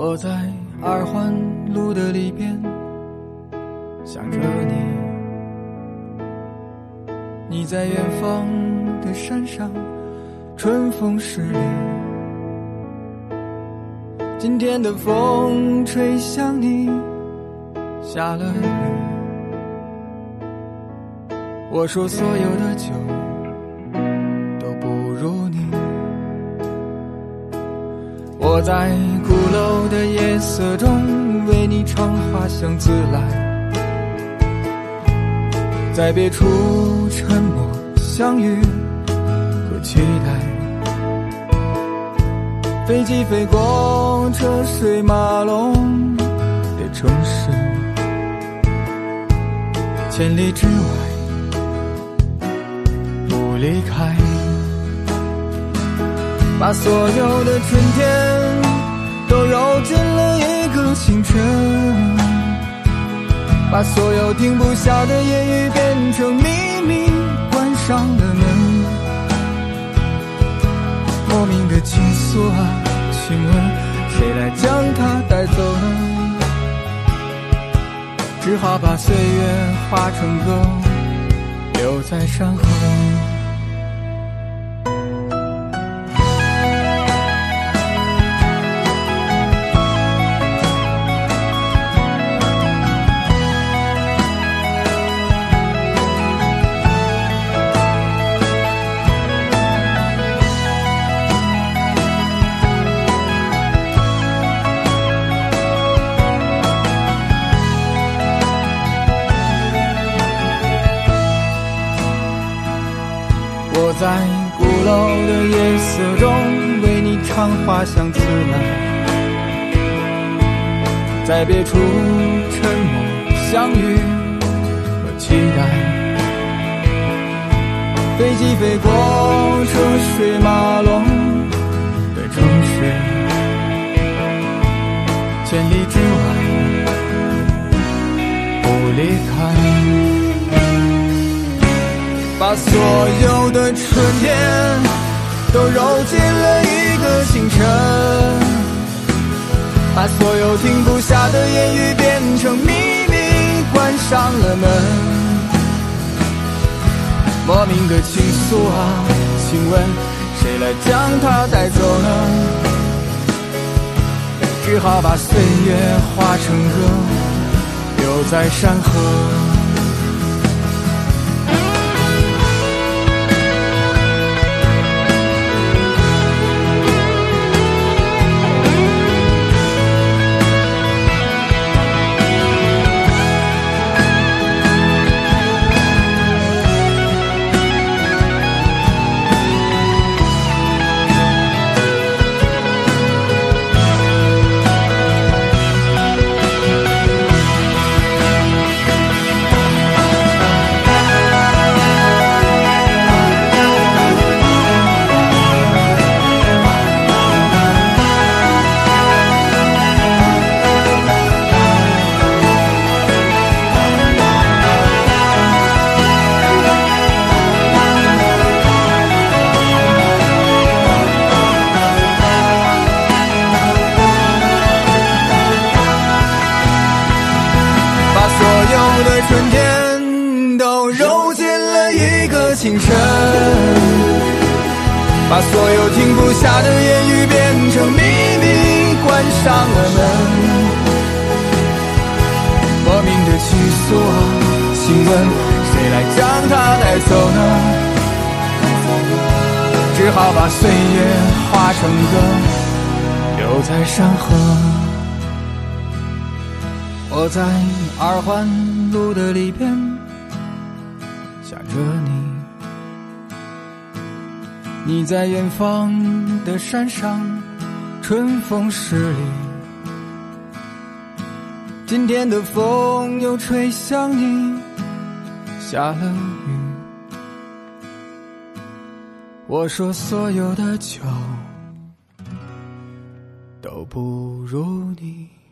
我在二环路的里边想着你，你在远方的山上，春风十里。今天的风吹向你，下了雨。我说所有的酒都不如你。我在鼓楼的夜色中为你唱花香自来，在别处沉默相遇和期待。飞机飞过车水马龙的城市，千里之外不离开。把所有的春天都揉进了一个清晨，把所有停不下的言语变成秘密，关上了门。莫名的情愫啊，请问谁来将它带走呢？只好把岁月化成歌，留在山河。我在鼓楼的夜色中为你唱花香自来，在别处沉默相遇和期待。飞机飞过车水马龙的城市，千里之外不离开。把所有的春天都揉进了一个清晨，把所有停不下的言语变成秘密，关上了门。莫名的情愫啊，请问谁来将它带走呢？只好把岁月化成歌，留在山河。春天都揉进了一个清晨，把所有停不下的言语变成秘密，关上了门。莫名的情愫啊，请问谁来将它带走呢？只好把岁月化成歌，留在山河。我在二环路的里边想着你，你在远方的山上，春风十里。今天的风又吹向你，下了雨。我说所有的酒都不如你。